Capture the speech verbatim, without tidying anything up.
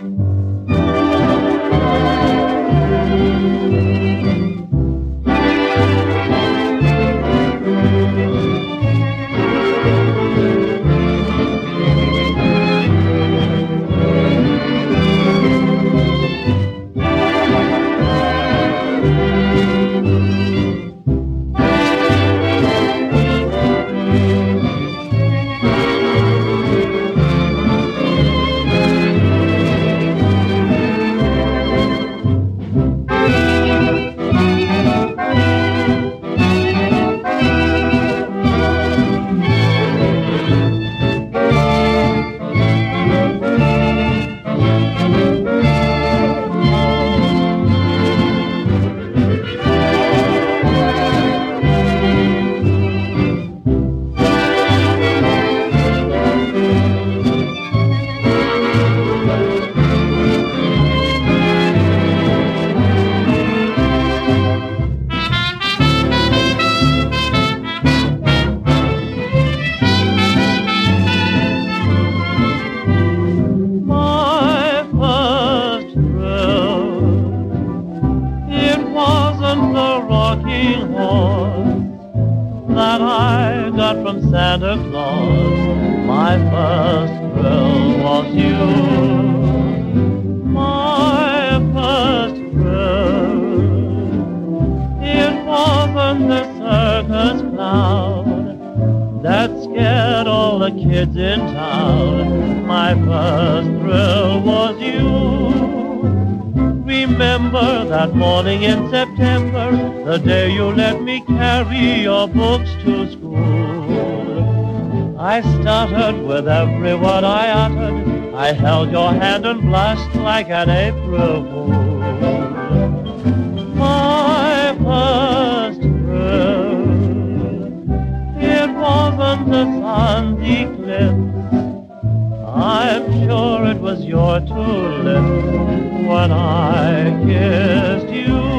That I got from Santa Claus. My first thrill was you. My first thrill. It wasn't the circus clown that scared all the kids in town. My first thrill was you. Remember that morning in September, the day you let me carry your books to school. I stuttered with every word I uttered. I held your hand and blushed like an April fool. My first thrill, it wasn't the sun's eclipse. I'm sure it was your two lips when I kissed you.